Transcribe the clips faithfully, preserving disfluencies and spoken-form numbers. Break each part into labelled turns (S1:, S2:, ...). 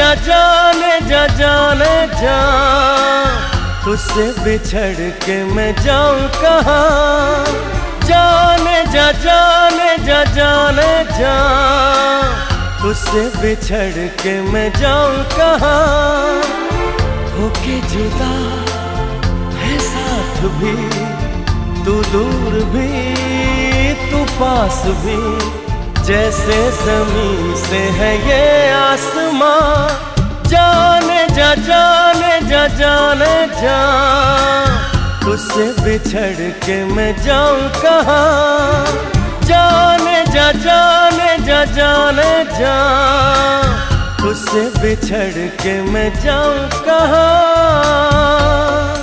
S1: जा जाने जा जाने जा, तुझसे बिछड़ के मैं जाऊं कहाँ। जाने जा जाने जा जाने जा, तुझसे बिछड़ के मैं जाऊं कहाँ। होके जुदा है साथ भी, तू दूर भी तू पास भी, जैसे ज़मीन से है ये आसमां। जाने जा जाने जा जाने जा, तुझसे बिछड़ के मैं जाऊं कहाँ। जाने जा जाने जा जाने जा, तुझसे बिछड़ के मैं जाऊं कहाँ।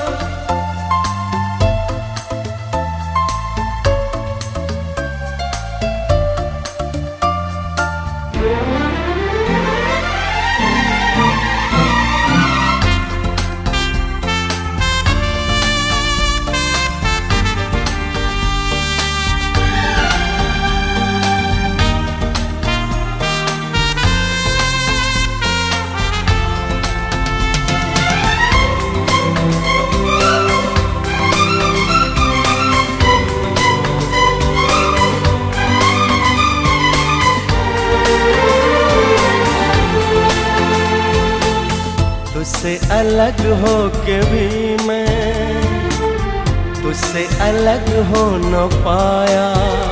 S1: तुझसे अलग हो के भी मैं तुझसे अलग हो न पाया।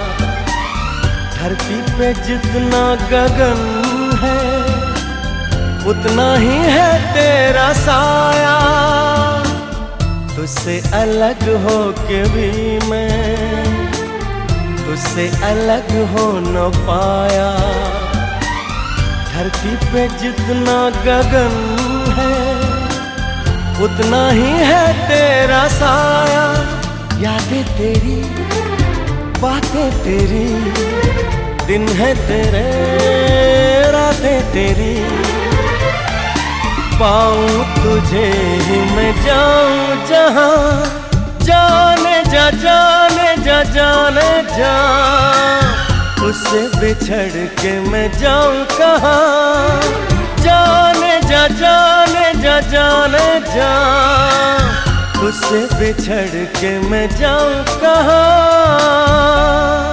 S1: धरती पे जितना गगन है उतना ही है तेरा साया। तुझसे अलग हो के भी मैं तुझसे अलग हो न पाया। धरती पे जितना गगन है उतना ही है तेरा साया। यादें तेरी बातें तेरी, दिन है तेरे रातें तेरी। पाऊं तुझे ही मैं जाऊं जहां। जाने जा जाने जा जाने जा, तुझसे बिछड़ के मैं जाऊं कहाँ। जाने जा जाने जा जाने जा, तुझसे बिछड़ के मैं जाऊं कहाँ।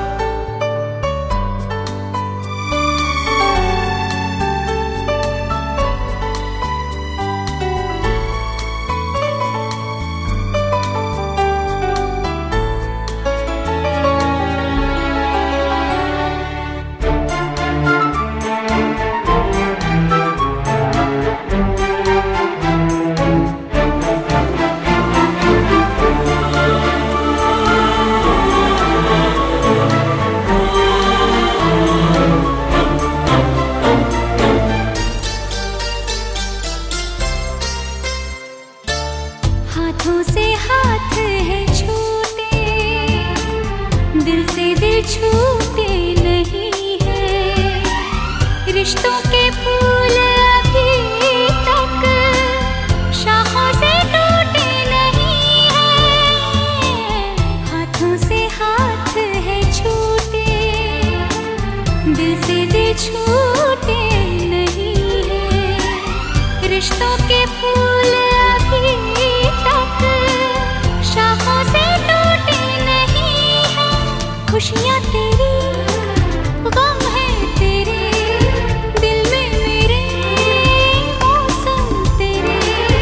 S2: हाथों से हाथ है छूटे, दिल से दिल छूटे नहीं है। रिश्तों के फूल अभी तक शाखों से टूटे नहीं है। हाथों से हाथ है छूटे, दिल से दिल छूटे नहीं है। रिश्तों के फूल शाखों से टूटे नहीं है। खुशियाँ तेरी गम है तेरे, दिल में मेरे मौसम तेरे।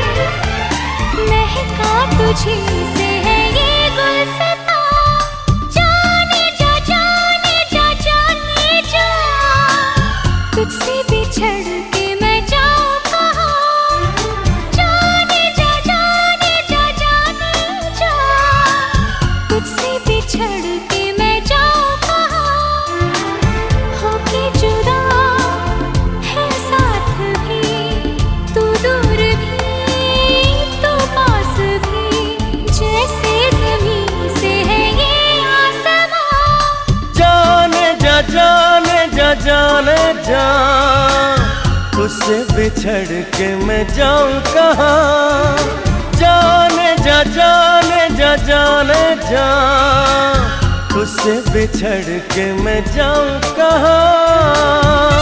S2: महका तुझी से है ये गुलसिता। जाने जा जाने जा जाने जा, तुझसे बिछड़ के मैं जाऊँ कहाँ। जाने जा जाने जा जाने जा, तुझसे बिछड़ के मैं जाऊँ कहाँ। होके जुदा है साथ भी, तू दूर भी तू पास भी, जैसे ज़मीन से है ये आसमां।
S1: जाने जा जाने जा जाने जा, तुझसे बिछड़ के मैं जाऊं कहाँ। जाने जा जाने जा जाने जा, तुझसे बिछड़ के मैं जाऊं कहाँ।